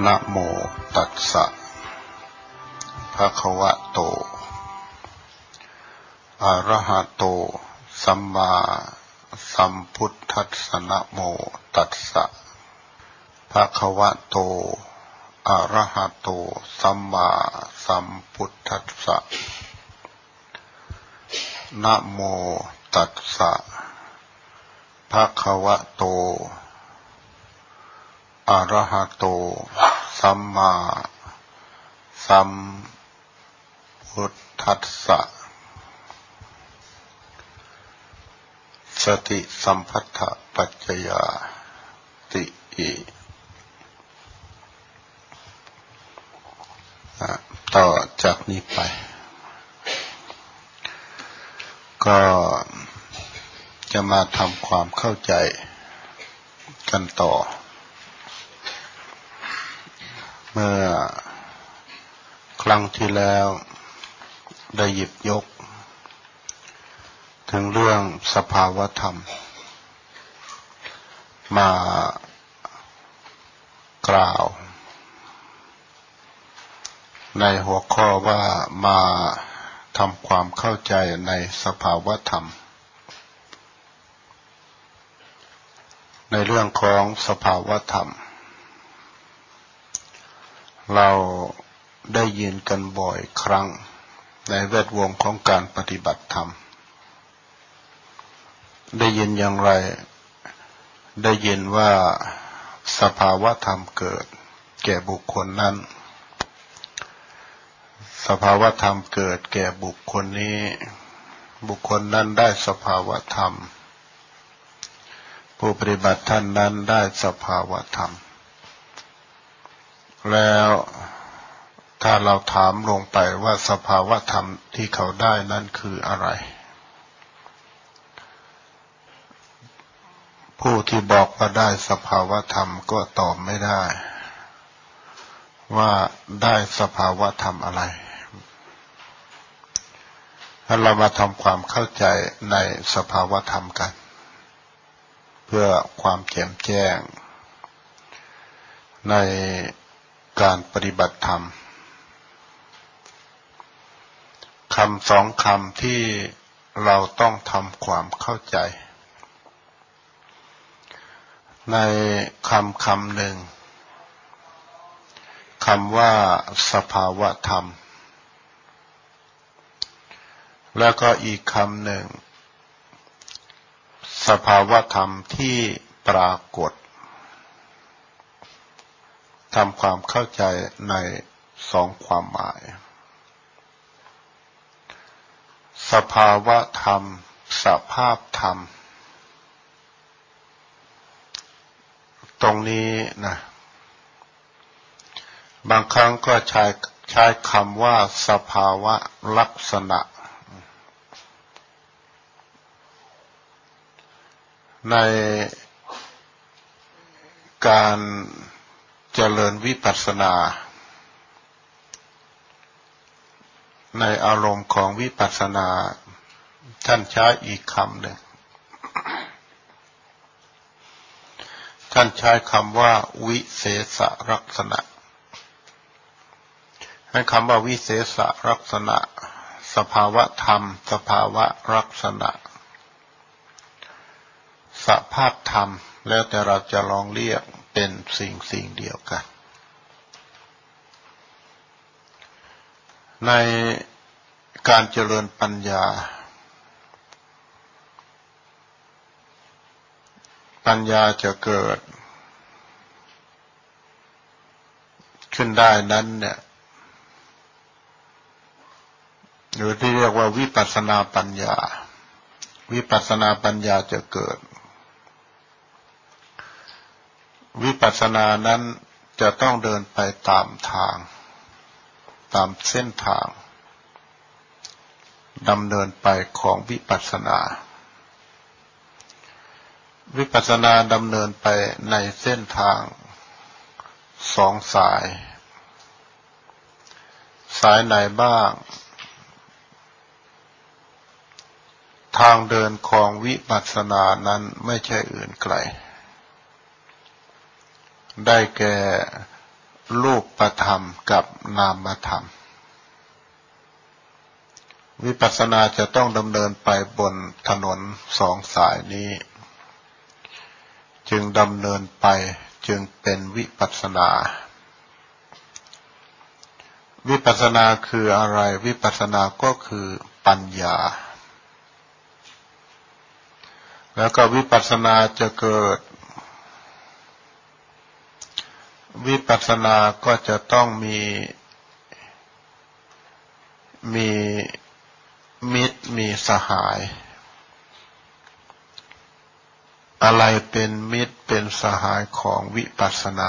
นะโมตัสสะภะคะวะโตอะระหะโตสัมมาสัมพุทธัสสะนะโมตัสสะภะคะวะโตอะระหะโตสัมมาสัมพุทธัสสะนะโมตัสสะภะคะวะโตอะระหะโตสัมมาสัมพุทธัสสะสติสัมปัฏฐปัจจยาติอิต่อจากนี้ไปก็จะมาทำความเข้าใจกันต่อเมื่อครั้งที่แล้วได้หยิบยกถึงเรื่องสภาวธรรมมากล่าวในหัวข้อว่ามาทำความเข้าใจในสภาวธรรมในเรื่องของสภาวธรรมเราได้ยินกันบ่อยครั้งในแวดวงของการปฏิบัติธรรมได้ยินอย่างไรได้ยินว่าสภาวธรรมเกิดแก่บุคคลนั้นสภาวธรรมเกิดแก่บุคคลนี้บุคคลนั้นได้สภาวธรรมผู้ปฏิบัติท่านนั้นได้สภาวธรรมแล้วถ้าเราถามลงไปว่าสภาวธรรมที่เขาได้นั้นคืออะไรผู้ที่บอกว่าได้สภาวธรรมก็ตอบไม่ได้ว่าได้สภาวธรรมอะไรถ้าเรามาทำความเข้าใจในสภาวธรรมกันเพื่อความแจ่มแจ้งในการปฏิบัติธรรมคำสองคำที่เราต้องทำความเข้าใจในคำหนึ่งคำว่าสภาวธรรมแล้วก็อีกคำหนึ่งสภาวธรรมที่ปรากฏทำความเข้าใจในสองความหมายสภาวธรรมสภาพธรรมตรงนี้นะบางครั้งก็ใช้คำว่าสภาวะลักษณะในการเจริญวิปัสสนาในอารมณ์ของวิปัสสนาท่านใช้อีกคำหนึ่งท่านใช้คำว่าวิเศษลักษณะให้คำว่าวิเศษลักษณะสภาวะธรรมสภาวะลักษณะสภาพธรรมแล้วแต่เราจะลองเรียกเป็นสิ่งเดียวกันในการเจริญปัญญาจะเกิดขึ้นได้นั้นเนี่ยหรือที่เรียกว่าวิปัสสนาปัญญาจะเกิดวิปัสสนานั้นจะต้องเดินไปตามทางตามเส้นทางดำเนินไปของวิปัสสนาดำเนินไปในเส้นทางสองสายไหนบ้างทางเดินของวิปัสสนานั้นไม่ใช่อื่นไกลได้แก่รูปธรรมกับนามธรรมวิปัสสนาจะต้องดำเนินไปบนถนนสองสายนี้จึงดำเนินไปจึงเป็นวิปัสสนาวิปัสสนาคืออะไรวิปัสสนาก็คือปัญญาแล้วก็วิปัสสนาจะเกิดวิปัสสนาก็จะต้องมีมิตรมีสหายอะไรเป็นมิตรเป็นสหายของวิปัสสนา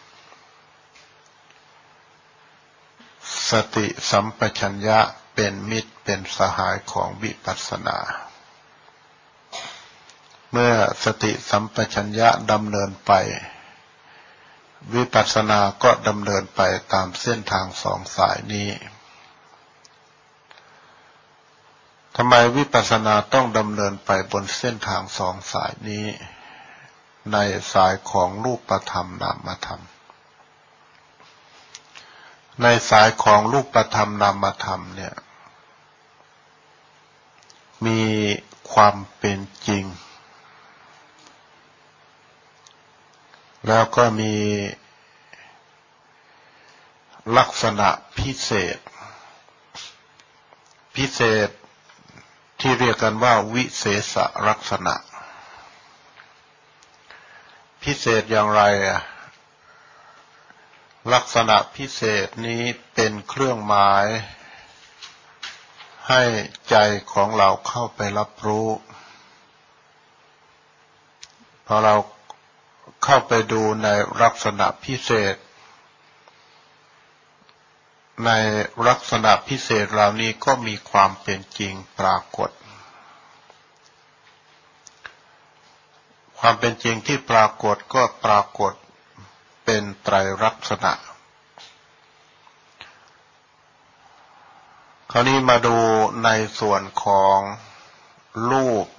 สติสัมปชัญญะเป็นมิตรเป็นสหายของวิปัสสนาเมื่อสติสัมปชัญญะดำเนินไปวิปัสสนาก็ดำเนินไปตามเส้นทางสองสายนี้ทำไมวิปัสสนาต้องดำเนินไปบนเส้นทางสองสายนี้ในสายของรูปธรรมนามธรรมในสายของรูปธรรมนามธรรมเนี่ยมีความเป็นจริงแล้วก็มีลักษณะพิเศษที่เรียกกันว่าวิเศษลักษณะพิเศษอย่างไรลักษณะพิเศษนี้เป็นเครื่องหมายให้ใจของเราเข้าไปรับรู้พอเราเข้าไปดูในลักษณะพิเศษในลักษณะพิเศษเหล่านี้ก็มีความเป็นจริงปรากฏความเป็นจริงที่ปรากฏก็ปรากฏเป็นไตรลักษณะคราวนี้มาดูในส่วนของรูป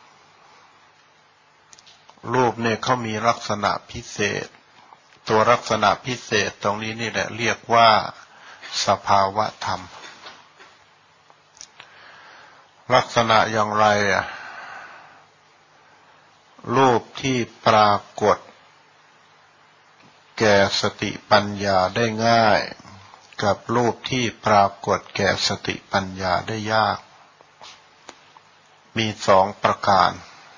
เนี่ยเขามีลักษณะพิเศษตัวลักษณะพิเศษตรงนี้นี่แหละเรียกว่าสภาวะธรรมลักษณะอย่างไรรูปที่ปรากฏแก่สติปัญญาได้ง่ายกับรูปที่ปรากฏแก่สติปัญญาได้ยากมีสองประการ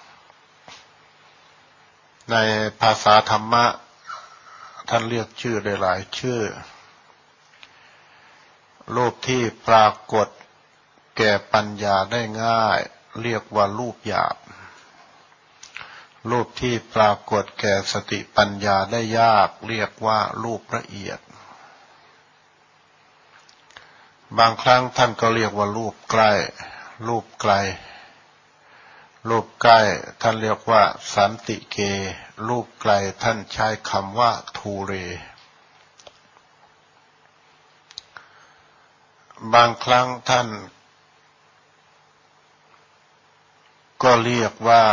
ในภาษาธรรมะท่านเรียกชื่อได้หลายชื่อรูปที่ปรากฏแก่ปัญญาได้ง่ายเรียกว่ารูปหยาบรูปที่ปรากฏแก่สติปัญญาได้ยากเรียกว่ารูปละเอียดบางครั้งท่านก็เรียกว่ารูปใกล้รูปไกลรูปใกล้ท่านเรียกว่าสันติเกรูปไกลท่านใช้คำว่าทูเรบางครั้งท่านก็เรียกว่า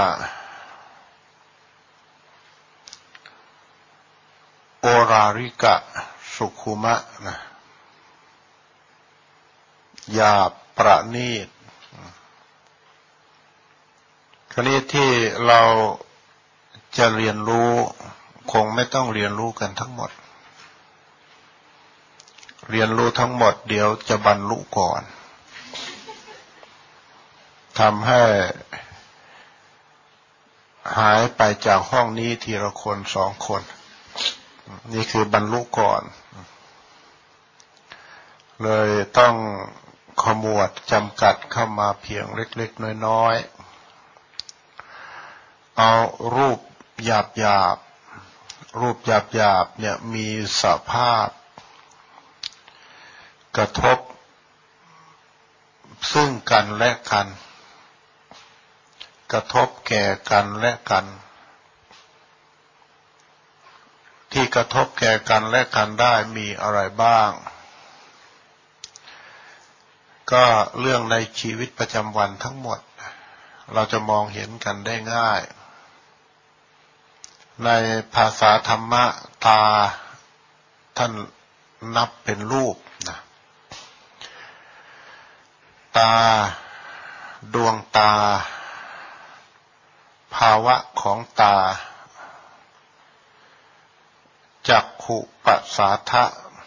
โอราริกะสุขุมะนะหยาบประณีตคราวนี้ที่เราจะเรียนรู้คงไม่ต้องเรียนรู้กันทั้งหมดเรียนรู้ทั้งหมดเดี๋ยวจะบรรลุก่อนทำให้หายไปจากห้องนี้ทีละคนสองคนนี่คือบรรลุก่อนเลยต้องขมวดจำกัดเข้ามาเพียงเล็กๆน้อยๆเอารูปหยาบเนี่ยมีสภาพกระทบซึ่งกันและกันกระทบแก่กันและกันที่กระทบแก่กันและกันได้มีอะไรบ้างก็เรื่องในชีวิตประจำวันทั้งหมดเราจะมองเห็นกันได้ง่ายในภาษาธรรมะตท่านนับเป็นรูปนะตาดวงตาภาวะของตาจักขุปัสสาทะ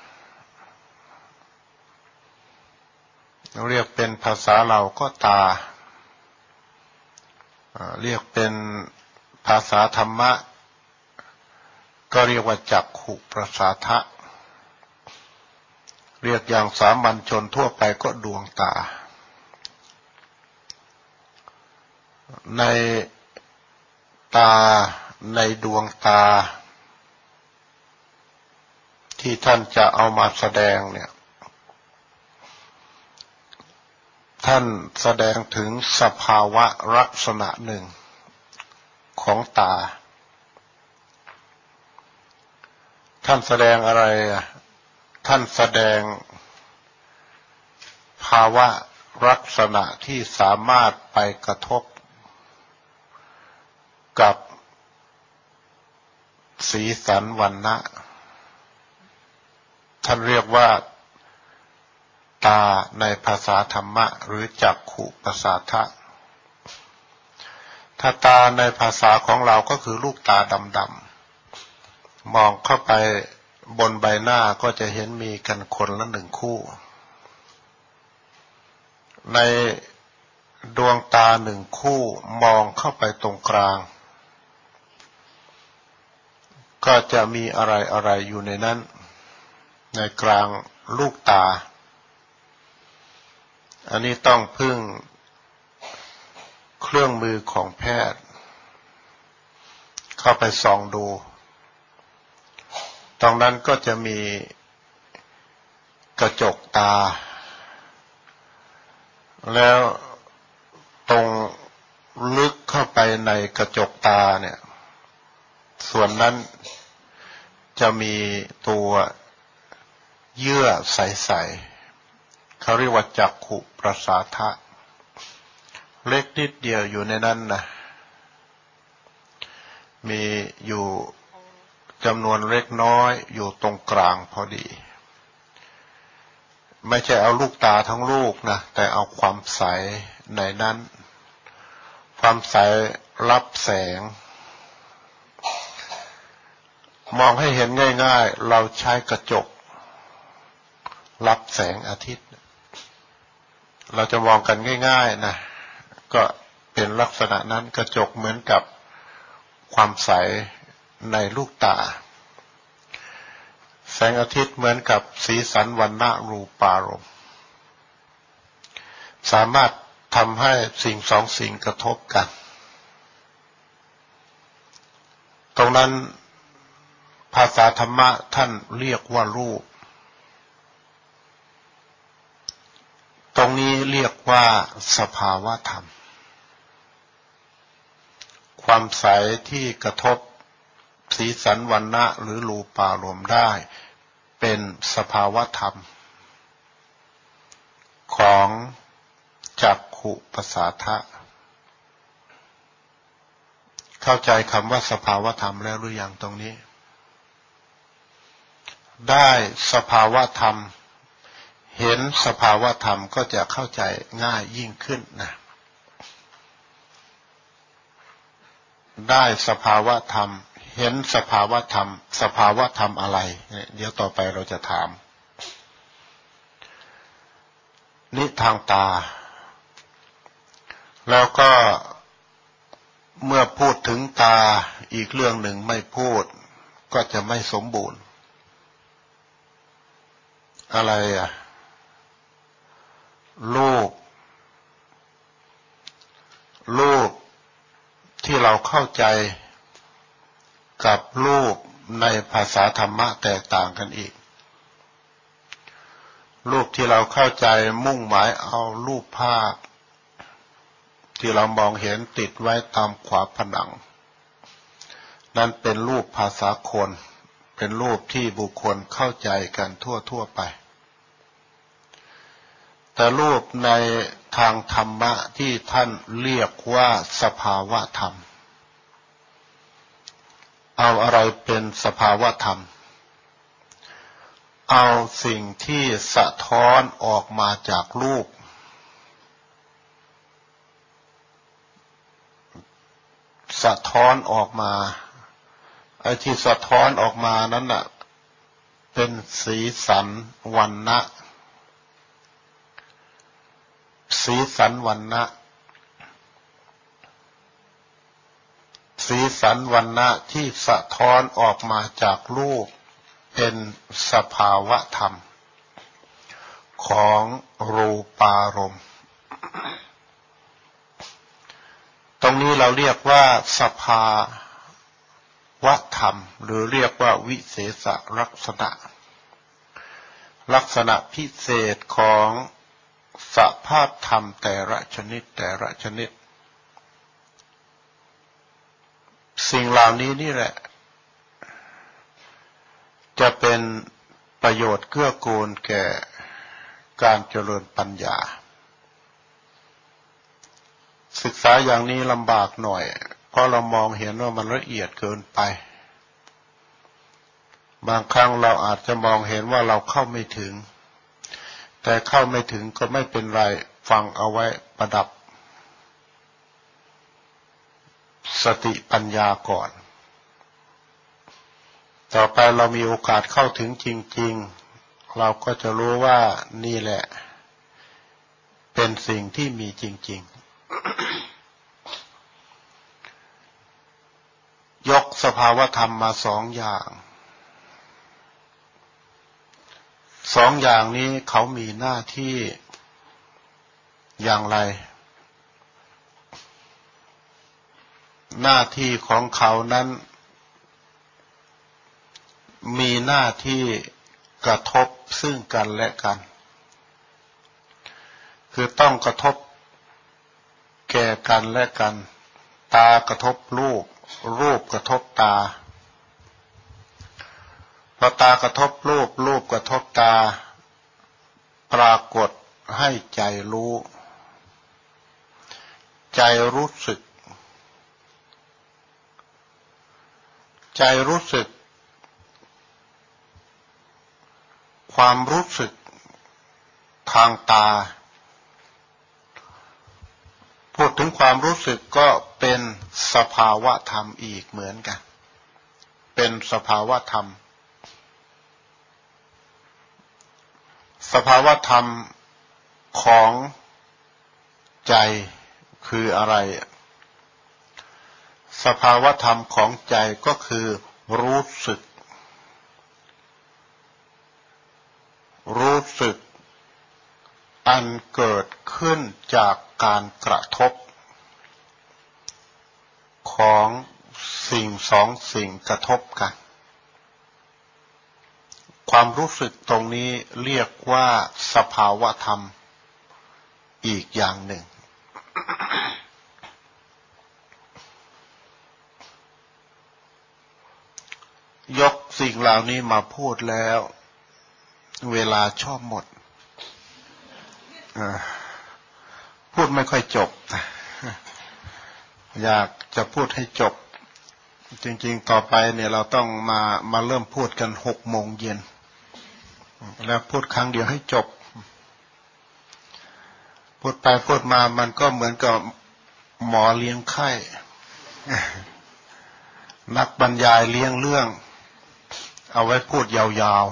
เรียกเป็นภาษาเราก็ตาเรียกเป็นภาษาธรรมะก็เรียกว่าจักขุประสาทะเรียกอย่างสามัญชนทั่วไปก็ดวงตาในตาในดวงตาที่ท่านจะเอามาแสดงเนี่ยท่านแสดงถึงสภาวะลักษณะหนึ่งของตาท่านแสดงอะไรท่านแสดงภาวะลักษณะที่สามารถไปกระทบกับสีสันวรรณะท่านเรียกว่าตาในภาษาธรรมะหรือจักขุประสาทะถ้าตาในภาษาของเราก็คือลูกตาดำๆมองเข้าไปบนใบหน้าก็จะเห็นมีกันคนละหนึ่งคู่ในดวงตาหนึ่งคู่มองเข้าไปตรงกลางก็จะมีอะไรอยู่ในนั้นในกลางลูกตาอันนี้ต้องพึ่งเครื่องมือของแพทย์เข้าไปส่องดูตรงนั้นก็จะมีกระจกตาแล้วตรงลึกเข้าไปในกระจกตาเนี่ยส่วนนั้นจะมีตัวเยื่อใสๆเขาเรียกว่าจักขุประสาทะเล็กนิดเดียวอยู่ในนั้นนะมีอยู่จำนวนเล็กน้อยอยู่ตรงกลางพอดีไม่ใช่เอาลูกตาทั้งลูกนะแต่เอาความใสในนั้นความใสรับแสงมองให้เห็นง่ายๆเราใช้กระจกรับแสงอาทิตย์เราจะมองกันง่ายๆนะก็เป็นลักษณะนั้นกระจกเหมือนกับความใสในลูกตาแสงอาทิตย์เหมือนกับสีสันวรรณะรูปารมณ์สามารถทำให้สิ่งสองสิ่งกระทบกันตรงนั้นภาษาธรรมะท่านเรียกว่ารูปตรงนี้เรียกว่าสภาวะธรรมความใสที่กระทบสีสันวรรณะหรือรูปารมณ์ได้เป็นสภาวะธรรมของจักขุประสาทะเข้าใจคำว่าสภาวะธรรมแล้วหรือยังตรงนี้ได้สภาวะธรรมเห็นสภาวะธรรมก็จะเข้าใจง่ายยิ่งขึ้นนะได้สภาวะธรรมเห็นสภาวะธรรมสภาวะธรรมอะไรเดี๋ยวต่อไปเราจะถามนี่ทางตาแล้วก็เมื่อพูดถึงตาอีกเรื่องหนึ่งไม่พูดก็จะไม่สมบูรณ์อะไรรูปที่เราเข้าใจกับรูปในภาษาธรรมะแตกต่างกันอีกรูปที่เราเข้าใจมุ่งหมายเอารูปภาพที่เรามองเห็นติดไว้ตามขวาผนังนั่นเป็นรูปภาษาคนเป็นรูปที่บุคคลเข้าใจกันทั่วไปแต่รูปในทางธรรมะที่ท่านเรียกว่าสภาวะธรรมเอาอะไรเป็นสภาวะธรรมเอาสิ่งที่สะท้อนออกมาจากรูปสะท้อนออกมาไอ้ที่สะท้อนออกมานั้นน่ะเป็นสีสันวรรณะสีสันวรรณะสีสันวรรณะที่สะท้อนออกมาจากรูปเป็นสภาวะธรรมของรูปารมณ์ตรงนี้เราเรียกว่าสภาวะธรรมหรือเรียกว่าวิเศษลักษณะลักษณะพิเศษของสภาพธรรมแต่ละชนิดสิ่งเหล่านี้นี่แหละจะเป็นประโยชน์เกื้อกูลแก่การเจริญปัญญาศึกษาอย่างนี้ลำบากหน่อยเพราะเรามองเห็นว่ามันละเอียดเกินไปบางครั้งเราอาจจะมองเห็นว่าเราเข้าไม่ถึงแต่เข้าไม่ถึงก็ไม่เป็นไรฟังเอาไว้ประดับสติปัญญาก่อนต่อไปเรามีโอกาสเข้าถึงจริงๆเราก็จะรู้ว่านี่แหละเป็นสิ่งที่มีจริงๆยกสภาวธรรมมาสองอย่างนี้เขามีหน้าที่อย่างไรหน้าที่ของเขานั้นมีหน้าที่กระทบซึ่งกันและกันคือต้องกระทบแก่กันและกันตากระทบรูปรูปกระทบตาพอตากระทบรูปรูปกระทบตาปรากฏให้ใจรู้ใจรู้สึกความรู้สึกทางตาพูดถึงความรู้สึกก็เป็นสภาวะธรรมอีกเหมือนกันเป็นสภาวะธรรมสภาวะธรรมของใจคืออะไรสภาวะธรรมของใจก็คือรู้สึกอันเกิดขึ้นจากการกระทบของสิ่งสองสิ่งกระทบกันความรู้สึกตรงนี้เรียกว่าสภาวะธรรมอีกอย่างหนึ่งยกสิ่งเหล่านี้มาพูดแล้วเวลาชอบหมดพูดไม่ค่อยจบอยากจะพูดให้จบจริงๆต่อไปเนี่ยเราต้องมาเริ่มพูดกัน18:00 นแล้วพูดครั้งเดียวให้จบพูดไปพูดมามันก็เหมือนกับหมอเลี้ยงไข้นักบรรยายเลี้ยงเรื่องเอาไว้พูดยาว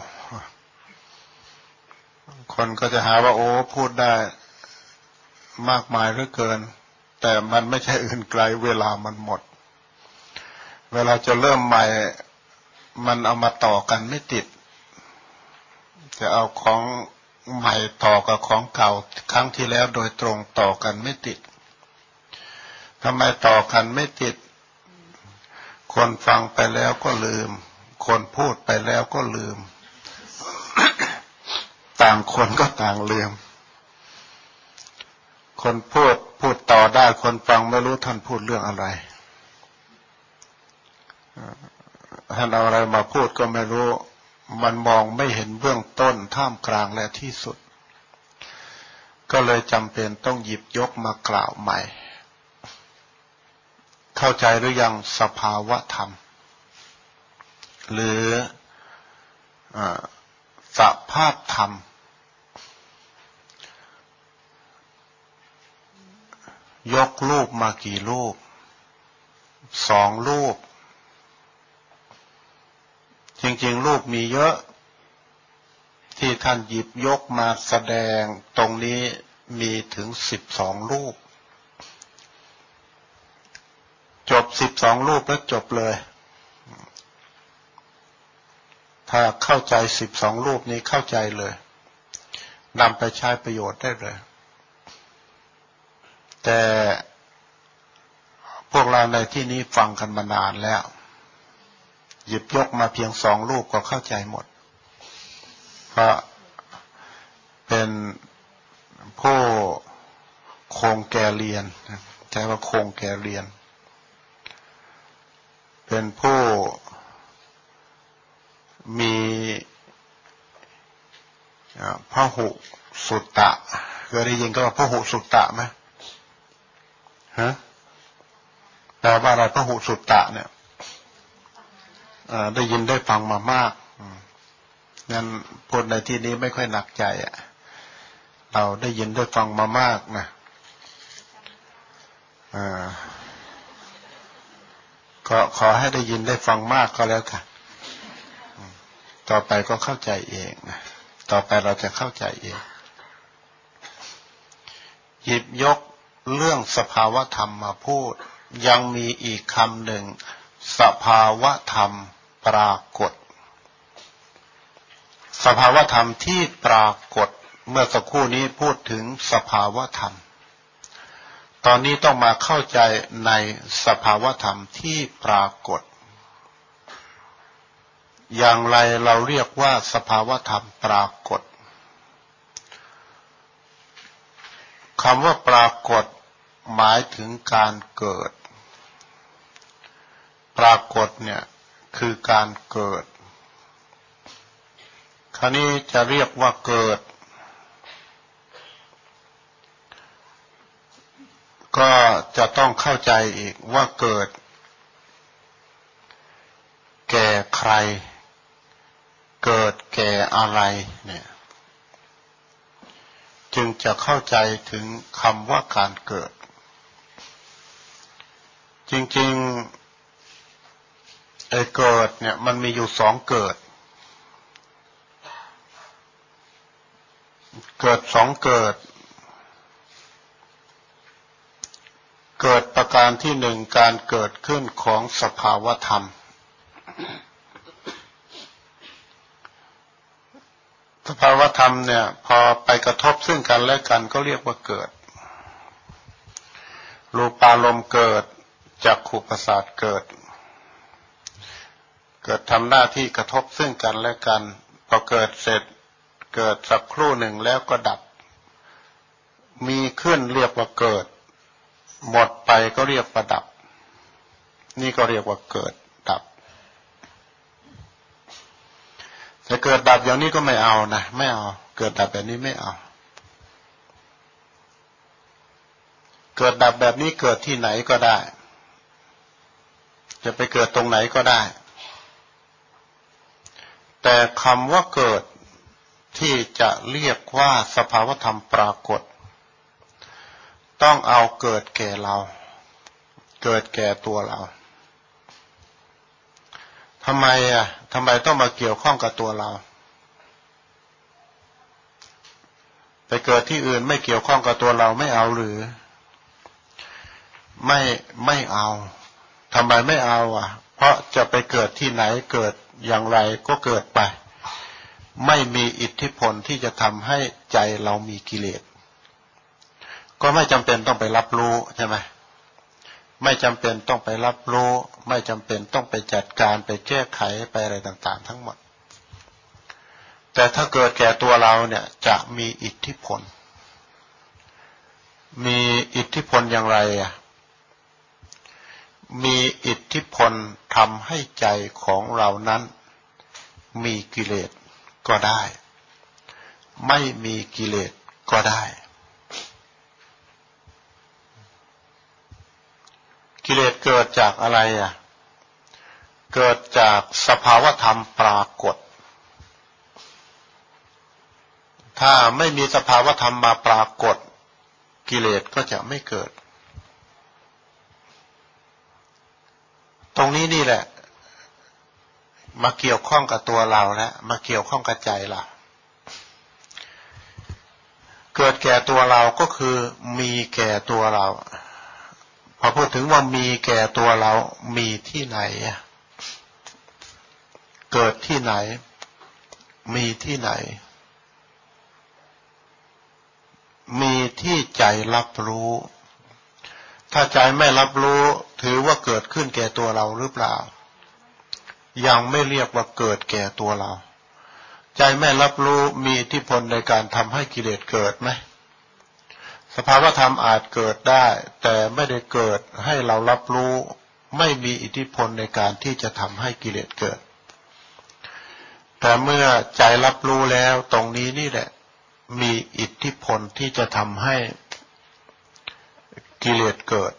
ๆคนก็จะหาว่าโอ้พูดได้มากมายเหลือเกินแต่มันไม่ใช่อื่นไกลเวลามันหมดเวลาจะเริ่มใหม่มันเอามาต่อกันไม่ติดจะเอาของใหม่ต่อกับของเก่าครั้งที่แล้วโดยตรงต่อกันไม่ติดทำไมต่อกันไม่ติดคนฟังไปแล้วก็ลืมคนพูดไปแล้วก็ลืม ต่างคนก็ต่างลืมคนพูดต่อได้คนฟังไม่รู้ท่านพูดเรื่องอะไรท่านเอาอะไรมาพูดก็ไม่รู้มันมองไม่เห็นเบื้องต้นท่ามกลางและที่สุดก็เลยจำเป็นต้องหยิบยกมากล่าวใหม่เข้าใจหรือยังสภาวะธรรมหรือสสภาพธรรมยกรูปมากี่รูป2 รูปจริงๆรูปมีเยอะที่ท่านหยิบยกมาแสดงตรงนี้มีถึง12 รูปจบ12 รูปแล้วจบเลยถ้าเข้าใจ12 รูปนี้เข้าใจเลยนำไปใช้ประโยชน์ได้เลยแต่พวกเราในที่นี้ฟังกันมานานแล้วหยิบยกมาเพียง2 รูปก็เข้าใจหมดเพราะเป็นผู้คงแก่เรียนใช้ว่าคงแก่เรียนเป็นผู้มีพหุสุตตะเคยได้ยินก็ว่าพหุสุตตะไหมฮะแปลว่าอะไรพหุสุตตะเนี่ยได้ยินได้ฟังมามากงั้นพูดในที่นี้ไม่ค่อยหนักใจเราได้ยินได้ฟังมามากนะก็ขอให้ได้ยินได้ฟังมากก็แล้วกันต่อไปก็เข้าใจเองนะต่อไปเราจะเข้าใจเองหยิบยกเรื่องสภาวธรรมมาพูดยังมีอีกคำหนึ่งสภาวธรรมปรากฏสภาวธรรมที่ปรากฏเมื่อสักครู่นี้พูดถึงสภาวธรรมตอนนี้ต้องมาเข้าใจในสภาวธรรมที่ปรากฏอย่างไรเราเรียกว่าสภาวธรรมปรากฏคำว่าปรากฏหมายถึงการเกิดปรากฏเนี่ยคือการเกิดคราวนี้จะเรียกว่าเกิดก็จะต้องเข้าใจอีกว่าเกิดแก่ใครเกิดแก่อะไรเนี่ยจึงจะเข้าใจถึงคำว่าการเกิดจริงๆเกิดเนี่ยมันมีอยู่2 เกิด2 เกิดเกิดประการที่1การเกิดขึ้นของสภาวธรรมสภาวธรรมเนี่ยพอไปกระทบซึ่งกันและกันก็เรียกว่าเกิดรูปารมณ์เกิดจักขุประสาทเกิดทำหน้าที่กระทบซึ่งกันและกันพอเกิดเสร็จเกิดสักครู่หนึ่งแล้วก็ดับมีขึ้นเรียกว่าเกิดหมดไปก็เรียกว่าดับนี่ก็เรียกว่าเกิดดับแต่เกิดดับอย่างนี้ก็ไม่เอานะไม่เอาเกิดดับแบบนี้ไม่เอาเกิดดับแบบนี้เกิดที่ไหนก็ได้จะไปเกิดตรงไหนก็ได้แต่คำว่าเกิดที่จะเรียกว่าสภาวธรรมปรากฏต้องเอาเกิดแก่เราเกิดแก่ตัวเราทำไมต้องมาเกี่ยวข้องกับตัวเราไปเกิดที่อื่นไม่เกี่ยวข้องกับตัวเราไม่เอาหรือไม่เอาทำไมไม่เอาเพราะจะไปเกิดที่ไหนเกิดอย่างไรก็เกิดไปไม่มีอิทธิพลที่จะทำให้ใจเรามีกิเลสก็ไม่จำเป็นต้องไปรับรู้ใช่ไหมไม่จำเป็นต้องไปรับรู้ไม่จำเป็นต้องไปจัดการไปแก้ไขไปอะไรต่างๆทั้งหมดแต่ถ้าเกิดแก่ตัวเราเนี่ยจะมีอิทธิพลอย่างไรมีอิทธิพลทำให้ใจของเรานั้นมีกิเลสก็ได้ไม่มีกิเลสก็ได้กิเลสเกิดจากอะไรเกิดจากสภาวธรรมปรากฏถ้าไม่มีสภาวธรรมมาปรากฏกิเลสก็จะไม่เกิดตรงนี้นี่แหละมาเกี่ยวข้องกับตัวเราแล้วมาเกี่ยวข้องกับใจเราเกิดแก่ตัวเราก็คือมีแก่ตัวเราพอพูดถึงว่ามีแก่ตัวเรามีที่ไหนเกิดที่ไหนมีที่ไหนมีที่ใจรับรู้ถ้าใจไม่รับรู้ถือว่าเกิดขึ้นแก่ตัวเราหรือเปล่ายังไม่เรียกว่าเกิดแก่ตัวเราใจไม่รับรู้มีอิทธิพลในการทำให้กิเลสเกิดไหมสภาวธรรมอาจเกิดได้แต่ไม่ได้เกิดให้เรารับรู้ไม่มีอิทธิพลในการที่จะทำให้กิเลสเกิดแต่เมื่อใจรับรู้แล้วตรงนี้นี่แหละมีอิทธิพลที่จะทำให้กิเลสเกิด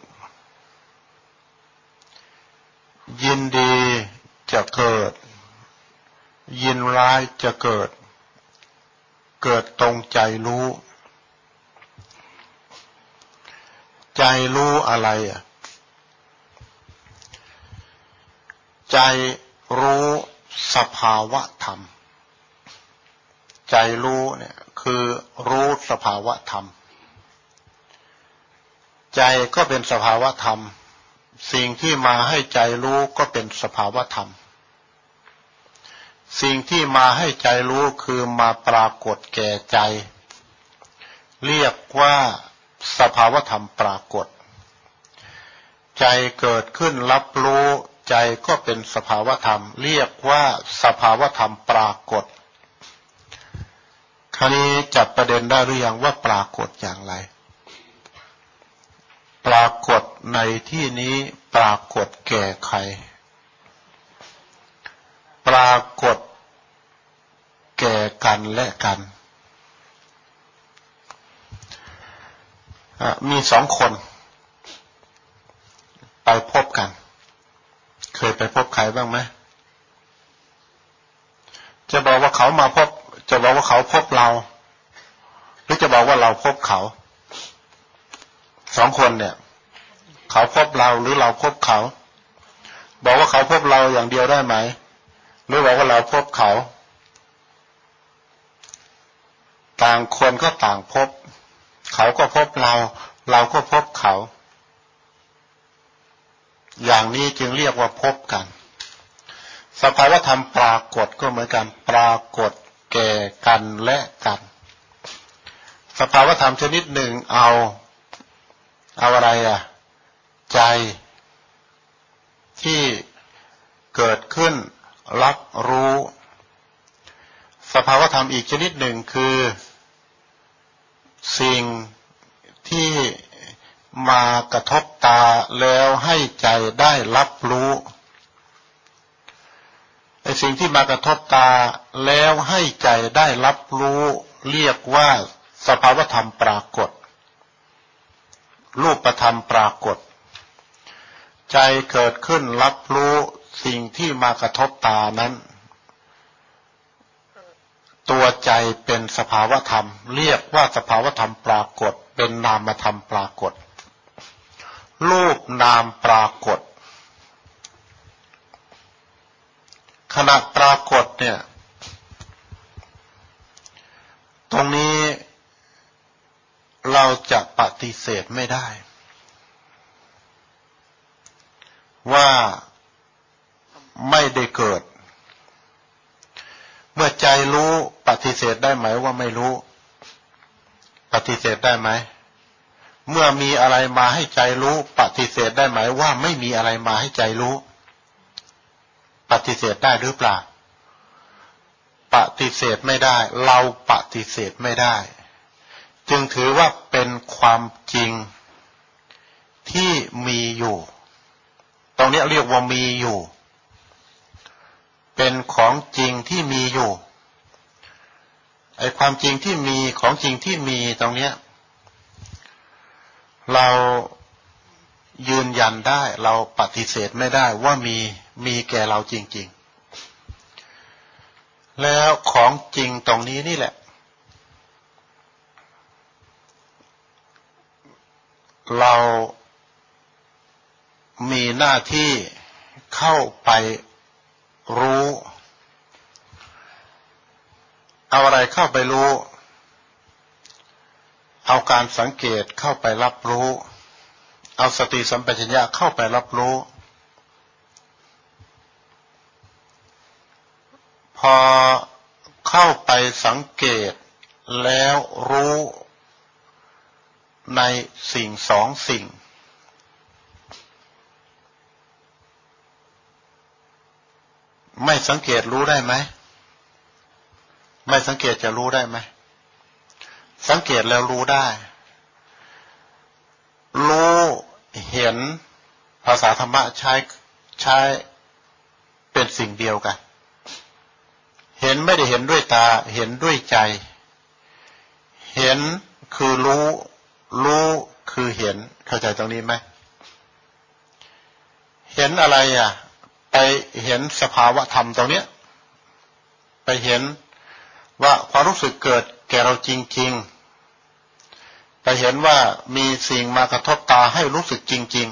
ยินดีจะเกิดยินร้ายจะเกิดเกิดตรงใจรู้ใจรู้อะไรใจรู้สภาวะธรรมใจรู้เนี่ยคือรู้สภาวะธรรมใจก็เป็นสภาวะธรรมสิ่งที่มาให้ใจรู้ก็เป็นสภาวะธรรมสิ่งที่มาให้ใจรู้คือมาปรากฏแก่ใจเรียกว่าสภาวะธรรมปรากฏใจเกิดขึ้นรับรู้ใจก็เป็นสภาวะธรรมเรียกว่าสภาวะธรรมปรากฏคราวนี้จับประเด็นได้หรือยังว่าปรากฏอย่างไรปรากฏในที่นี้ปรากฏแก่ใครปรากฏแก่กันและกันมีสองคนไปพบกันเคยไปพบใครบ้างไหมจะบอกว่าเขามาพบจะบอกว่าเขาพบเราหรือจะบอกว่าเราพบเขาสองคนเนี่ยเขาพบเราหรือเราพบเขาบอกว่าเขาพบเราอย่างเดียวได้ไหมหรือบอกว่าเราพบเขาต่างคนก็ต่างพบเขาก็พบเราเราก็พบเขาอย่างนี้จึงเรียกว่าพบกันสภาวธรรมปรากฏก็เหมือนกันปรากฏแก่กันและกันสภาวธรรมชนิดหนึ่งเอาอะไรใจที่เกิดขึ้นรับรู้สภาวธรรมอีกชนิดหนึ่งคือสิ่งที่มากระทบตาแล้วให้ใจได้รับรู้ไอ้สิ่งที่มากระทบตาแล้วให้ใจได้รับรู้เรียกว่าสภาวธรรมปรากฏรูปธรรมปรากฏใจเกิดขึ้นรับรู้สิ่งที่มากระทบตานั้นตัวใจเป็นสภาวธรรมเรียกว่าสภาวธรรมปรากฏเป็นนามธรรมปรากฏรูปนามปรากฏขณะปรากฏเนี่ยตรงนี้เราจะปฏิเสธไม่ได้ว่าไม่ได้เกิดเมื่อใจรู้ปฏิเสธได้ไหมว่าไม่รู้ปฏิเสธได้ไหมเมื่อมีอะไรมาให้ใจรู้ปฏิเสธได้ไหมว่าไม่มีอะไรมาให้ใจรู้ปฏิเสธได้หรือเปล่าปฏิเสธไม่ได้เราปฏิเสธไม่ได้จึงถือว่าเป็นความจริงที่มีอยู่ตรงนี้เรียกว่ามีอยู่เป็นของจริงที่มีอยู่ไอ้ความจริงที่มีของจริงที่มีตรงเนี้ยเรายืนยันได้เราปฏิเสธไม่ได้ว่ามีแก่เราจริงๆแล้วของจริงตรงนี้นี่แหละเรามีหน้าที่เข้าไปรู้เอาอะไรเข้าไปรู้เอาการสังเกตเข้าไปรับรู้เอาสติสัมปชัญญะเข้าไปรับรู้พอเข้าไปสังเกตแล้วรู้ในสิ่งสองสิ่งไม่สังเกตรู้ได้ไหมไม่สังเกตจะรู้ได้ไหมสังเกตแล้วรู้ได้รู้เห็นภาษาธรรมะใช้เป็นสิ่งเดียวกันเห็นไม่ได้เห็นด้วยตาเห็นด้วยใจเห็นคือรู้รู้คือเห็นเข้าใจตรงนี้ไหมเห็นอะไรไปเห็นสภาวะธรรมตรงเนี้ยไปเห็นว่าความรู้สึกเกิดแก่เราจริงๆไปเห็นว่ามีสิ่งมากระทบตาให้รู้สึกจริง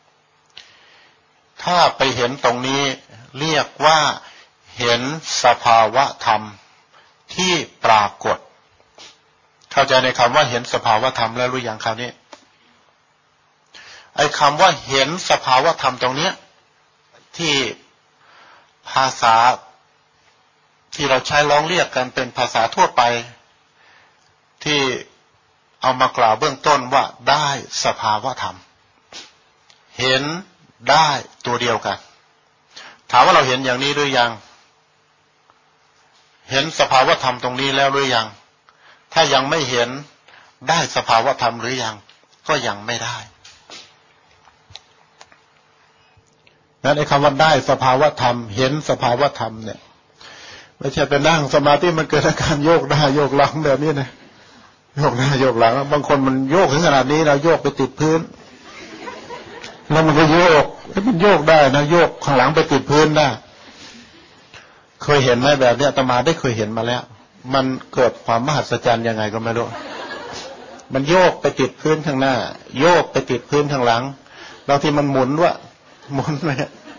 ๆถ้าไปเห็นตรงนี้เรียกว่าเห็นสภาวะธรรมที่ปรากฏเข้าใจในคำว่าเห็นสภาวะธรรมแล้วหรือยังคราวนี้ไอ้คำว่าเห็นสภาวะธรรมตรงนี้ที่ภาษาที่เราใช้ร้องเรียกกันเป็นภาษาทั่วไปที่เอามากล่าวเบื้องต้นว่าได้สภาวะธรรมเห็นได้ตัวเดียวกันถามว่าเราเห็นอย่างนี้หรือยังเห็นสภาวะธรรมตรงนี้แล้วหรือยังถ้ายังไม่เห็นได้สภาวะธรรมหรือยังก็ยังไม่ได้นั้นไอ้คำว่าได้สภาวะธรรมเห็นสภาวะธรรมเนี่ยไม่ใช่ไปนั่งสมาธิมันเกิดอาการโยกหน้าโยกหลังแบบนี้นะโยกหน้าโยกหลังบางคนมันโยกถึงขนาดนี้เราโยกไปติดพื้นแล้วมันก็โยกแล้วมันโยกได้นะโยกข้างหลังไปติดพื้นได้เคยเห็นไหมแบบนี้อาตมาได้เคยเห็นมาแล้วมันเกิดความมหัศจรรย์ยังไงก็ไม่รู้มันโยกไปติดพื้นข้างหน้าโยกไปติดพื้นข้างหลังบางทีมันหมุนด้วยหมุนไป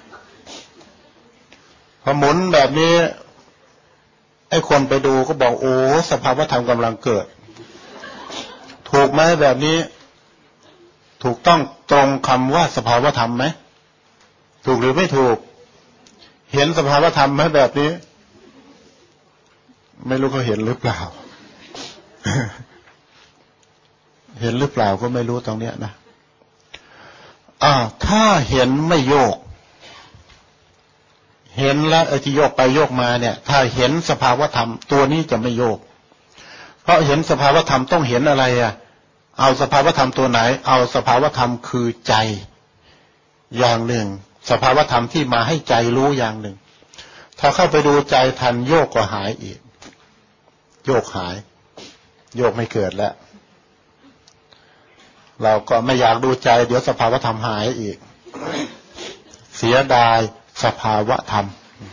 พอหมุนแบบนี้ไอ้คนไปดูก็บอกโอ้สภาวะธรรมกำลังเกิดถูกไหมแบบนี้ถูกต้องตรงคำว่าสภาวะธรรมไหมถูกหรือไม่ถูกเห็นสภาวะธรรมไหมแบบนี้ไม่รู้เขาเห็นหรือเปล่า เห็นหรือเปล่าก็ไม่รู้ตรงเนี้ยนะถ้าเห็นไม่โยกเห็นแล้วที่โยกไปโยกมาเนี่ยถ้าเห็นสภาวะธรรมตัวนี้จะไม่โยกเพราะเห็นสภาวะธรรมต้องเห็นอะไรเอาสภาวะธรรมตัวไหนเอาสภาวะธรรมคือใจอย่างหนึ่งสภาวะธรรมที่มาให้ใจรู้อย่างหนึ่งถ้าเข้าไปดูใจทันโยกก็หายอีกโยกหายโยกไม่เกิดแล้วเราก็ไม่อยากดูใจเดี๋ยวสภาวะธรรมหายอีกเสียดายสภาวะธรรม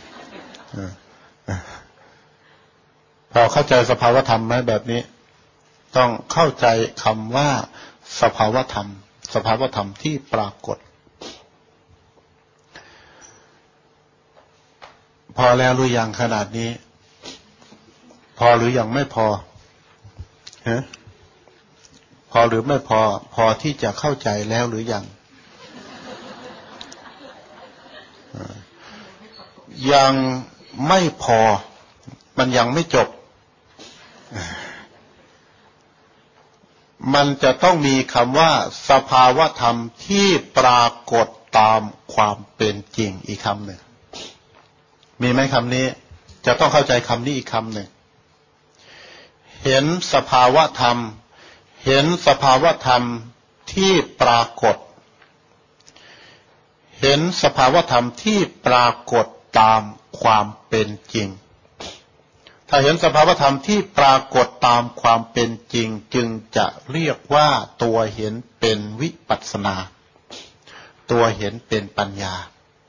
พอเข้าใจสภาวะธรรมไหมแบบนี้ต้องเข้าใจคำว่าสภาวะธรรมสภาวะธรรมที่ปรากฏพอแล้วหรือยังขนาดนี้พอหรือยังไม่พอพอหรือไม่พอพอที่จะเข้าใจแล้วหรือยังยังไม่พอมันยังไม่จบมันจะต้องมีคำว่าสภาวะธรรมที่ปรากฏตามความเป็นจริงอีกคำหนึ่งมีไหมคำนี้จะต้องเข้าใจคำนี้อีกคำหนึ่งเห็นสภาวะธรรมเห็นสภาวะธรรมที่ปรากฏเห็นสภาวะธรรมที่ปรากฏตามความเป็นจริงถ้าเห็นสภาวะธรรมที่ปรากฏตามความเป็นจริงจึงจะเรียกว่าตัวเห็นเป็นวิปัสสนาตัวเห็นเป็นปัญญา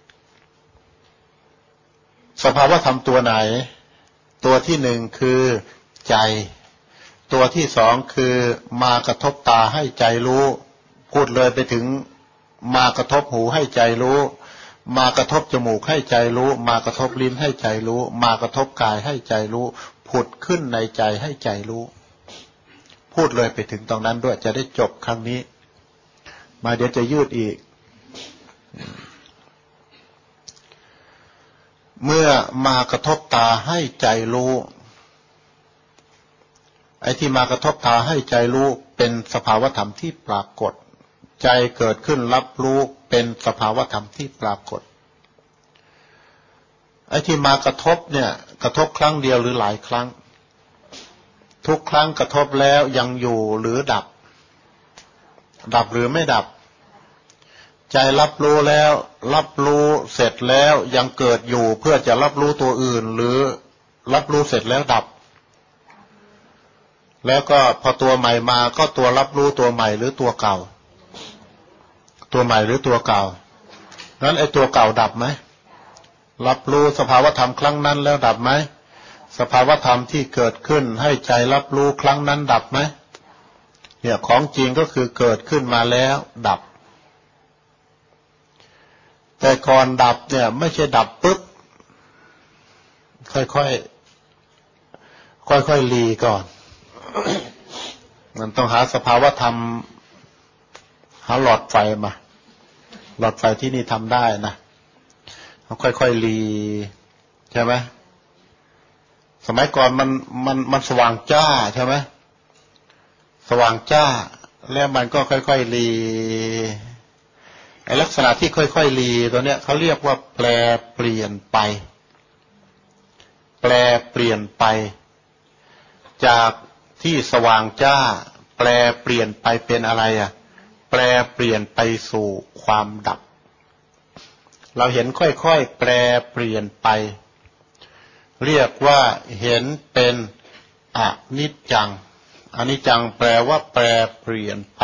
สภาวะธรรมตัวไหนตัวที่หนึ่งคือใจตัวที่สองคือมากระทบตาให้ใจรู้พูดเลยไปถึงมากระทบหูให้ใจรู้มากระทบจมูกให้ใจรู้มากระทบลิ้นให้ใจรู้มากระทบกายให้ใจรู้ผุดขึ้นในใจให้ใจรู้พูดเลยไปถึงตรงนั้นด้วยจะได้จบครั้งนี้มาเดี๋ยวจะยืดอีกเมื่อมากระทบตาให้ใจรู้ไอ้ที่มากระทบตาให้ใจรู้เป็นสภาวธรรมที่ปรากฏใจเกิดขึ้นรับรู้เป็นสภาวธรรมที่ปรากฏไอ้ที่มากระทบเนี่ยกระทบครั้งเดียวหรือหลายครั้งทุกครั้งกระทบแล้วยังอยู่หรือดับหรือไม่ดับใจรับรู้แล้วรับรู้เสร็จแล้วยังเกิดอยู่เพื่อจะรับรู้ตัวอื่นหรือรับรู้เสร็จแล้วดับแล้วก็พอตัวใหม่มาก็ตัวรับรู้ตัวใหม่หรือตัวเก่าตัวใหม่หรือตัวเก่านั้นไอ้ตัวเก่าดับไหมรับรู้สภาวธรรมครั้งนั้นแล้วดับไหมสภาวธรรมที่เกิดขึ้นให้ใจรับรู้ครั้งนั้นดับไหมเนี่ยของจริงก็คือเกิดขึ้นมาแล้วดับแต่ก่อนดับเนี่ยไม่ใช่ดับปึ๊บค่อยรีก่อน มันต้องหาสภาวธรรมหาหลอดไฟมาหลอดไฟที่นี่ทำได้นะค่อยๆรีใช่ไหมสมัยก่อนมันสว่างจ้าใช่ไหมสว่างจ้าแล้วมันก็ค่อยๆรีไอ้ลักษณะที่ค่อยๆรีตัวเนี้ยเขาเรียกว่าแปรเปลี่ยนไปแปรเปลี่ยนไปจากที่สว่างจ้าแปรเปลี่ยนไปเป็นอะไรอ่ะแปรเปลี่ยนไปสู่ความดับเราเห็นค่อยๆแปรเปลี่ยนไปเรียกว่าเห็นเป็นอนิจจังอนิจจังแปลว่าแปรเปลี่ยนไป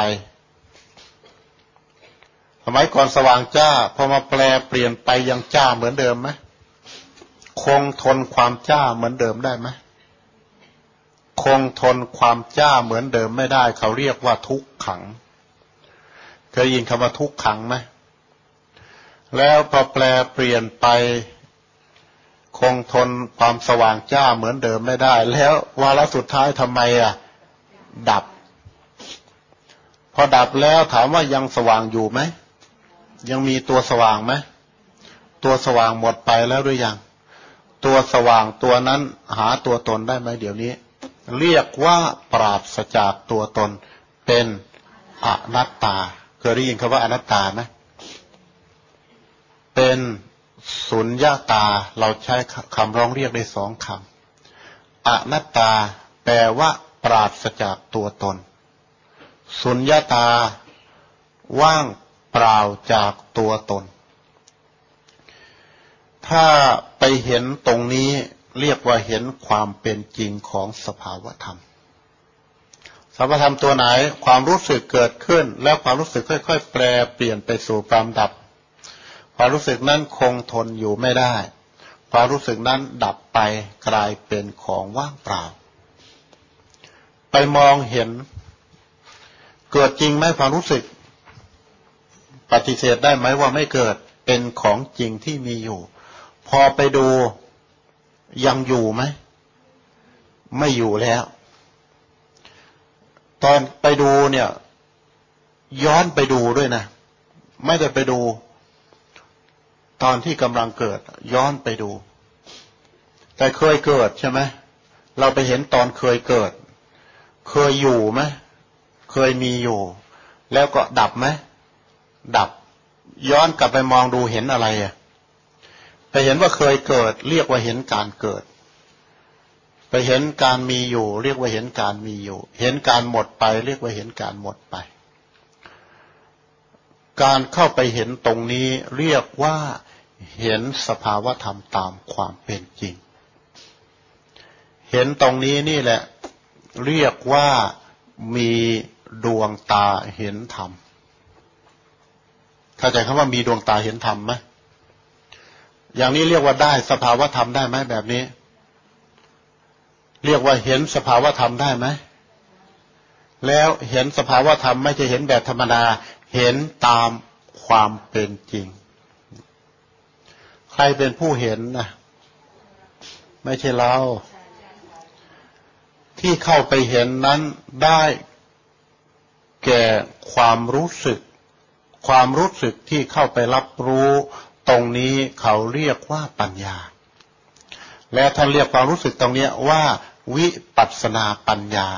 สมัยก่อนสว่างจ้าพอมาแปรเปลี่ยนไปยังจ้าเหมือนเดิมไหมคงทนความจ้าเหมือนเดิมได้ไหมคงทนความจ้าเหมือนเดิมไม่ได้เขาเรียกว่าทุกขังเคยยินคำว่าทุกขังไหมแล้วพอแปรเปลี่ยนไปคงทนความสว่างจ้าเหมือนเดิมไม่ได้แล้ววาระสุดท้ายทำไมอ่ะดับพอดับแล้วถามว่ายังสว่างอยู่ไหมยังมีตัวสว่างไหมตัวสว่างหมดไปแล้วหรือยังตัวสว่างตัวนั้นหาตัวตนได้ไหมเดี๋ยวนี้เรียกว่าปราศจากตัวตนเป็นอนัตตาเคยได้ยินคำว่าอนัตตาไหมเป็นสุญญตาเราใช้คำร้องเรียกได้สองคำอนัตตาแปลว่าปราศจากตัวตนสุญญตาว่างเปล่าจากตัวตนถ้าไปเห็นตรงนี้เรียกว่าเห็นความเป็นจริงของสภาวธรรมสภาวธรรมตัวไหนความรู้สึกเกิดขึ้นแล้วความรู้สึกค่อยๆแปรเปลี่ยนไปสู่ความดับความรู้สึกนั้นคงทนอยู่ไม่ได้ความรู้สึกนั้นดับไปกลายเป็นของว่างเปล่าไปมองเห็นเกิดจริงไหมความรู้สึกปฏิเสธได้ไหมว่าไม่เกิดเป็นของจริงที่มีอยู่พอไปดูยังอยู่ไหมไม่อยู่แล้วตอนไปดูเนี่ยย้อนไปดูด้วยนะไม่ได้ไปดูตอนที่กำลังเกิดย้อนไปดูแต่เคยเกิดใช่ไหมเราไปเห็นตอนเคยเกิดเคยอยู่ไหมเคยมีอยู่แล้วก็ดับไหมดับย้อนกลับไปมองดูเห็นอะไรอ่ะไปเห็นว่าเคยเกิดเรียกว่าเห็นการเกิดไปเห็นการมีอยู่เรียกว่าเห็นการมีอยู่เห็นการหมดไปเรียกว่าเห็นการหมดไปการเข้าไปเห็นตรงนี้เรียกว่าเห็นสภาวธรรมตามความเป็นจริงเห็นตรงนี้นี่แหละเรียกว่ามีดวงตาเห็นธรรมเข้าใจคำว่ามีดวงตาเห็นธรรมไหมอย่างนี้เรียกว่าได้สภาวธรรมได้ไหมแบบนี้เรียกว่าเห็นสภาวธรรมได้ไหมแล้วเห็นสภาวธรรมไม่ใช่เห็นแบบธรรมดาเห็นตามความเป็นจริงใครเป็นผู้เห็นนะไม่ใช่เราที่เข้าไปเห็นนั้นได้แก่ความรู้สึกที่เข้าไปรับรู้ตรงนี้เขาเรียกว่าปัญญาและท่านเรียกความรู้สึกตรงนี้ว่าวิปัสสนาปัญญา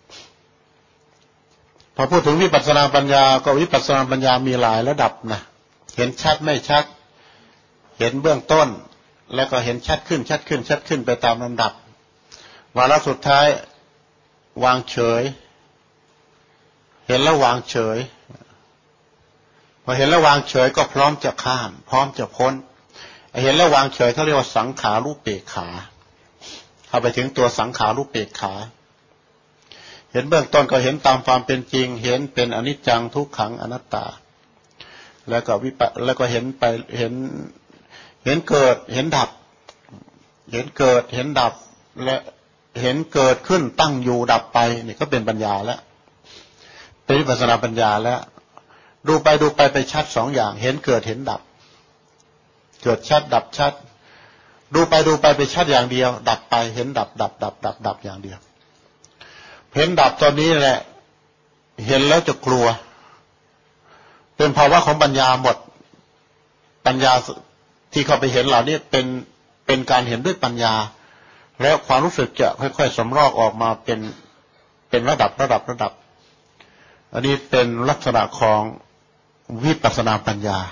พอพูดถึงวิปัสสนาปัญญาก็วิปัสสนาปัญญามีหลายระดับนะเห็นชัดไม่ชัดเห็นเบื้องต้นแล้วก็เห็นชัดขึ้นไปตามลำดับวาระสุดท้ายวางเฉยเห็นแล้ววางเฉยพอเห็นแล้ววางเฉยก็พร้อมจะข้ามพร้อมจะพ้นเห็นแล้ววางเฉยเขาเรียกว่าสังขารุปเปกขาเข้าไปถึงตัวสังขารุปเปกขาเห็นเบื้องต้นก็เห็นตามความเป็นจริงเห็นเป็นอนิจจังทุกขังอนัตตาแล้วก็เห็นไปเห็นเกิดเห็นดับเห็นเกิดเห็นดับและเห็นเกิดขึ้นตั้งอยู่ดับไปนี่ก็เป็นปัญญาแล้วเป็นวิปัสสนาปัญญาแล้วดูไปไปชัดสองอย่างเห็นเกิดเห็นดับเกิดชัดดับชัดดูไปไปชัดอย่างเดียวดับไปเห็นดับอย่างเดียวเห็นดับตอนนี้แหละเห็นแล้วจะกลัวเป็นภาวะของปัญญาหมดปัญญาที่เข้าไปเห็นเหล่านี้เป็นการเห็นด้วยปัญญาแล้วความรู้สึกจะค่อยๆสำรอกออกมาเป็นระดับอันนี้เป็นลักษณะของวิปัสสนาปัญญา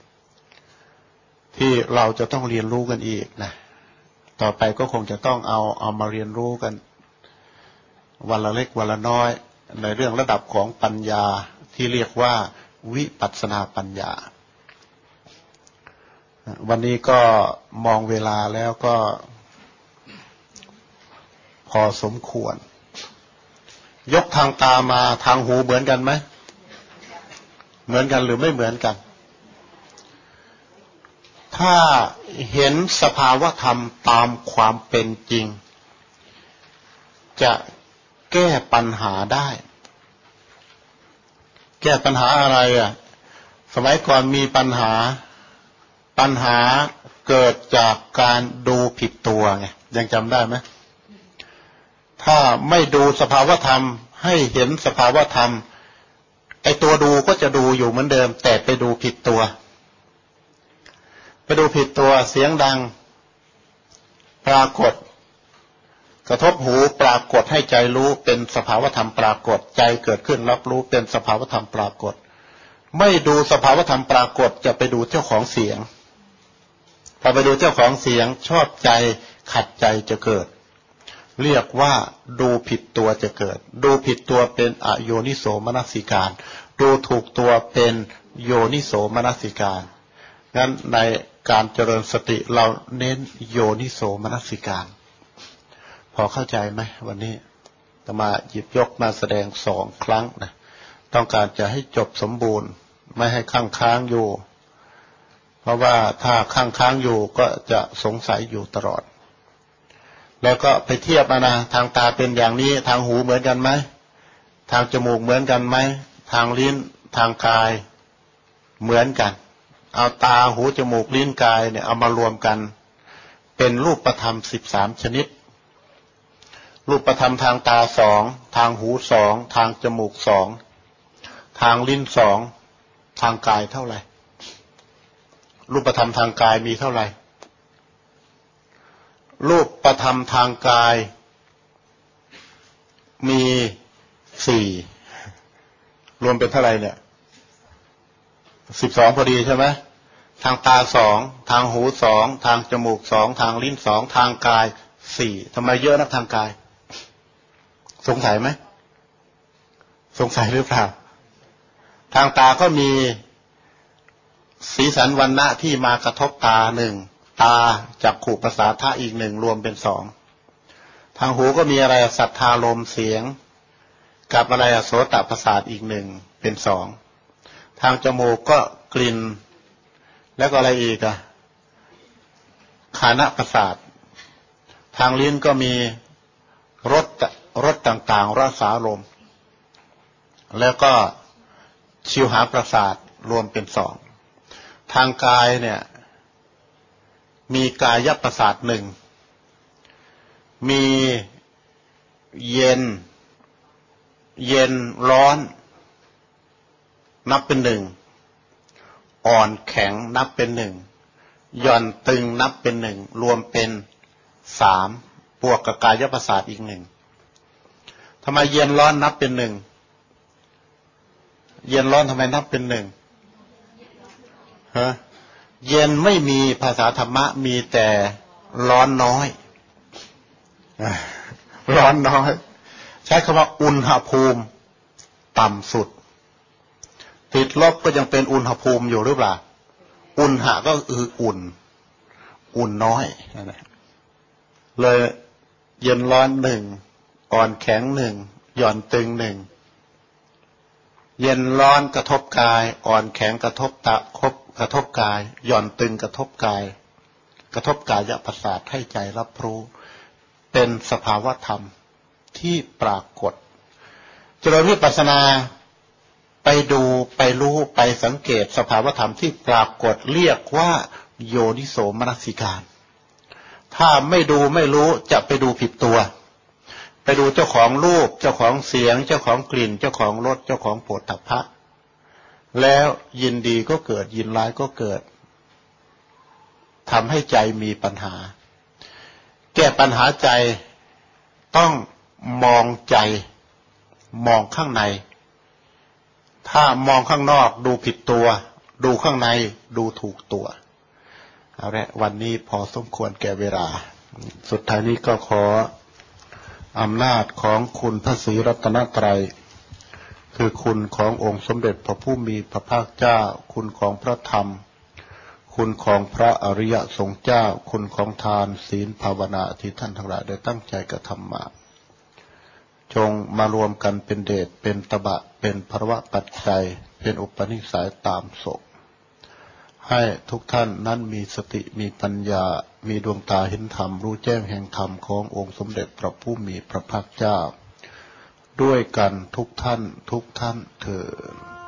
ที่เราจะต้องเรียนรู้กันอีกนะต่อไปก็คงจะต้องเอามาเรียนรู้กันวันละเล็กวันละน้อยในเรื่องระดับของปัญญาที่เรียกว่าวิปัสสนาปัญญาวันนี้ก็มองเวลาแล้วก็พอสมควรยกทางตามาทางหูเหมือนกันไหมเหมือนกันหรือไม่เหมือนกันถ้าเห็นสภาวธรรมตามความเป็นจริงจะแก้ปัญหาได้แก้ปัญหาอะไรสมัยก่อนมีปัญหาเกิดจากการดูผิดตัวไงยังจำได้ไหมถ้าไม่ดูสภาวธรรมให้เห็นสภาวธรรมไอ้ตัวดูก็จะดูอยู่เหมือนเดิมแต่ไปดูผิดตัวเสียงดังปรากฏกระทบหูปรากฏให้ใจรู้เป็นสภาวธรรมปรากฏใจเกิดขึ้นรับรู้เป็นสภาวธรรมปรากฏไม่ดูสภาวธรรมปรากฏจะไปดูเจ้าของเสียงพอไปดูเจ้าของเสียงชอบใจขัดใจจะเกิดเรียกว่าดูผิดตัวจะเกิดดูผิดตัวเป็นอโยนิโสมนสิการดูถูกตัวเป็นโยนิโสมนสิการงั้นในการเจริญสติเราเน้นโยนิโสมนสิการพอเข้าใจไหมวันนี้จะมาหยิบยกมาแสดง2 ครั้งนะต้องการจะให้จบสมบูรณ์ไม่ให้ค้างอยู่เพราะว่าถ้าค้างอยู่ก็จะสงสัยอยู่ตลอดแล้วก็ไปเทียบนะทางตาเป็นอย่างนี้ทางหูเหมือนกันไหมทางจมูกเหมือนกันไหมทางลิ้นทางกายเหมือนกันเอาตาหูจมูกลิ้นกายเนี่ยเอามารวมกันเป็นรูปธรรม13 ชนิดรูปธรรมทางตา2ทางหู2ทางจมูก2ทางลิ้น2ทางกายเท่าไหร่รูปธรรมทางกายมีเท่าไหร่รูปธรรมทางกายมี4รวมเป็นเท่าไหร่เนี่ย12พอดีใช่ไหมทางตา2ทางหู2ทางจมูก2ทางลิ้น2ทางกาย4ทำไมเยอะนักทางกายสงสัยไหมสงสัยหรือเปล่าทางตาก็มีสีสันวรรณะที่มากระทบตา1ตาจักขุประสาทะอีก1รวมเป็น2ทางหูก็มีอะไรสัทธารมเสียงกับอะไรโสตประสาทอีก1เป็น2ทางจมูกก็กลิ่นแล้วก็อะไรอีกฆานะประสาททางลิ้นก็มีรสต่างๆรสารมแล้วก็ชิวหาประสาทรวมเป็นสองทางกายเนี่ยมีกายประสาทหนึ่งมีเย็นร้อนนับเป็นหนึ่งอ่อนแข็งนับเป็นหนึ่งหย่อนตึงนับเป็นหนึ่งรวมเป็นสามบวกกับกายประสาทอีกหนึ่งทำไมเย็นร้อนนับเป็นหนึ่งเย็นร้อนทำไมนับเป็นหนึ่งฮะเย็นไม่มีภาษาธรรมะมีแต่ร้อนน้อยร้อนน้อยใช้คำว่าอุณหภูมิต่ำสุดติดลบก็ยังเป็นอุณหภูมิอยู่หรือเปล่าอุณหะก็คืออุ่นน้อยเลยเย็นร้อนหนึ่งอ่อนแข็งหนึ่งหย่อนตึงหนึ่งเย็นร้อนกระทบกายอ่อนแข็งกระทบกระทบกายหย่อนตึงกระทบกายกระทบกายประสาทให้ใจรับรู้เป็นสภาวธรรมที่ปรากฏเจริญวิปัสสนาไปดูไปรู้ไปสังเกตสภาวธรรมที่ปรากฏเรียกว่าโยนิโสมนสิการถ้าไม่ดูไม่รู้จะไปดูผิดตัวไปดูเจ้าของรูปเจ้าของเสียงเจ้าของกลิ่นเจ้าของรสเจ้าของโผฏฐัพพะแล้วยินดีก็เกิดยินร้ายก็เกิดทำให้ใจมีปัญหาแก้ปัญหาใจต้องมองใจมองข้างในถ้ามองข้างนอกดูผิดตัวดูข้างในดูถูกตัวเอาละวันนี้พอสมควรแก่เวลาสุดท้ายนี้ก็ขออำนาจของคุณพระศรีรัตนตรัยคือคุณขององค์สมเด็จพระผู้มีพระภาคเจ้าคุณของพระธรรมคุณของพระอริยสงฆ์เจ้าคุณของทานศีลภาวนาที่ท่านทั้งหลายได้ตั้งใจกระทำมาจงมารวมกันเป็นเดชเป็นตบะเป็นภรวะปัจจัยเป็นอุปนิสัยตามศพให้ทุกท่านนั้นมีสติมีปัญญามีดวงตาเห็นธรรมรู้แจ้งแห่งธรรมขององค์สมเด็จพระผู้มีพระภาคเจ้าด้วยกันทุกท่านเถิด